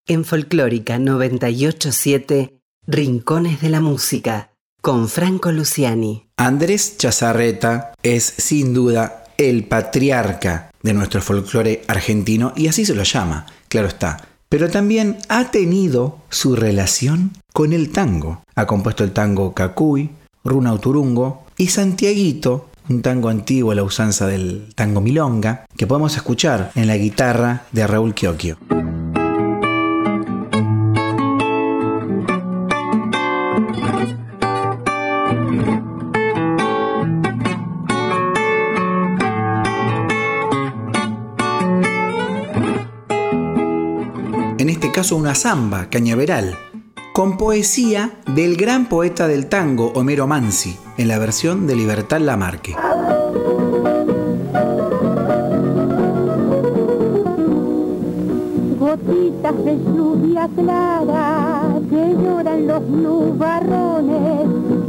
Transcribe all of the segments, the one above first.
En Folclórica 987, Rincones de la Música, con Franco Luciani. Andrés Chazarreta es sin duda el patriarca de nuestro folclore argentino y así se lo llama, claro está. Pero también ha tenido su relación con el tango. Ha compuesto el tango Cacuy, Runa Uturungo y Santiaguito, un tango antiguo a la usanza del tango milonga, que podemos escuchar en la guitarra de Raúl Chiocchio. En este caso una zamba cañaveral, con poesía del gran poeta del tango Homero Mansi, en la versión de Libertad Lamarque. Gotitas de lluvia clara, que lloran los nubarrones,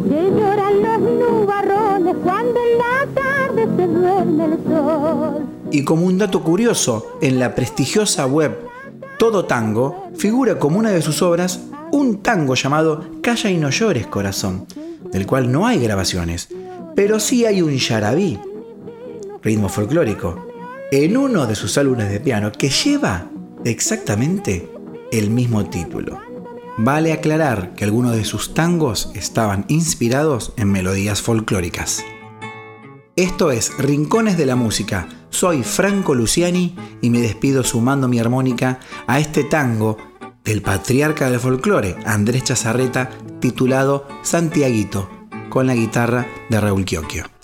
cuando en la tarde se duerme el sol. Y como un dato curioso, en la prestigiosa web Todo Tango figura como una de sus obras un tango llamado Calla y no llores corazón, del cual no hay grabaciones, pero sí hay un yarabí, ritmo folclórico, en uno de sus álbumes de piano que lleva exactamente el mismo título. Vale aclarar que algunos de sus tangos estaban inspirados en melodías folclóricas. Esto es Rincones de la Música. Soy Franco Luciani y me despido sumando mi armónica a este tango del patriarca del folclore, Andrés Chazarreta, titulado Santiaguito, con la guitarra de Raúl Chiocchio.